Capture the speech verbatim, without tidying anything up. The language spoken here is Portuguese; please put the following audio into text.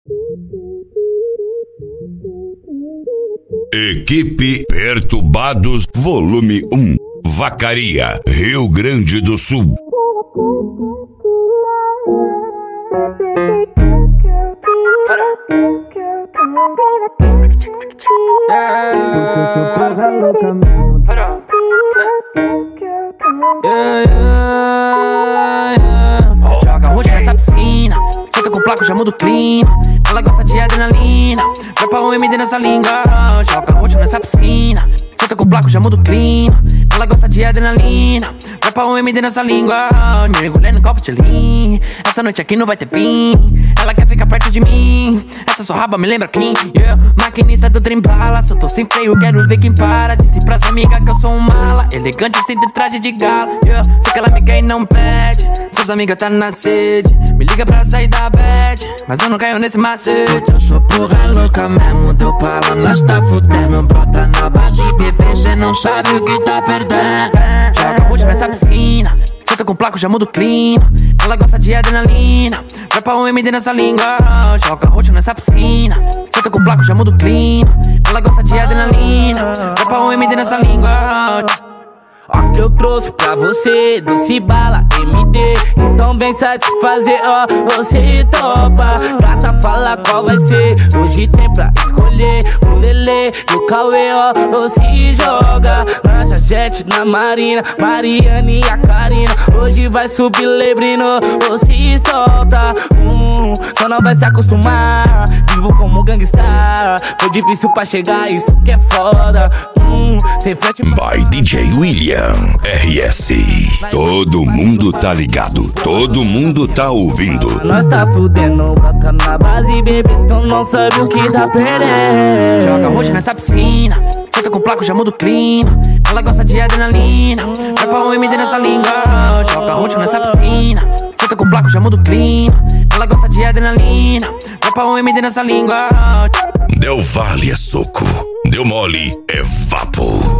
Equipe Perturbados Volume um, Vacaria, Rio Grande do Sul. Joga roxo nessa piscina, senta com placo, já muda o clima. Ela gosta de adrenalina, vai pra um M D nessa língua. Joga roxo nessa piscina, senta com placo, já muda o clima. Ela gosta de adrenalina, vai pra um M D nessa língua. Mergulhei no copo de lean, essa noite aqui não vai ter fim. Ela quer ficar perto de mim, essa sua raba me lembra quem? Yeah. Maquinista do trem bala, se eu tô sem freio quero ver quem para. Disse pras amigas que eu sou um mala, elegante sem ter traje de gala. Yeah. Sei que ela me quer e não pede, suas amigas tá na sede. Me liga pra sair da bad, mas eu não caio nesse macete. Eu sou porra louca mesmo, deu pra lá, nós tá fudendo. Brota na base, bebê, cê não sabe o que tá perdendo. Joga roxo nessa piscina, senta com placo, já muda o clima. Ela gosta de adrenalina, vai pra um M D nessa língua. Joga roxo nessa piscina, senta com placo, já muda o clima. Ela gosta de adrenalina, vai pra um M D nessa língua. Ó que eu trouxe pra você, doce bala, M D. Então vem satisfazer, ó, você topa. Gata, fala qual vai ser, hoje tem pra escolher. O Lelê e o Cauê, ó, ou se joga. Lancha jet na Marina, Mariane e a Karina. Hoje vai subir Lebrino, ou se solta. hum, Só não vai se acostumar, vivo como gangsta. Foi difícil pra chegar, isso que é foda. hum, Sem frente By D J William R S. Todo mundo tá ligado, todo mundo tá ouvindo. Nós tá fudendo, bota na base, baby, tu não sabe o que tá perdendo. Joga roxo nessa piscina, senta com placo, já muda o clima. Ela gosta de adrenalina, vai pra um M D nessa língua. Joga roxo nessa piscina, senta com placo, já muda o clima. Ela gosta de adrenalina, vai pra um M D nessa língua. Deu vale é soco, deu mole é vapo.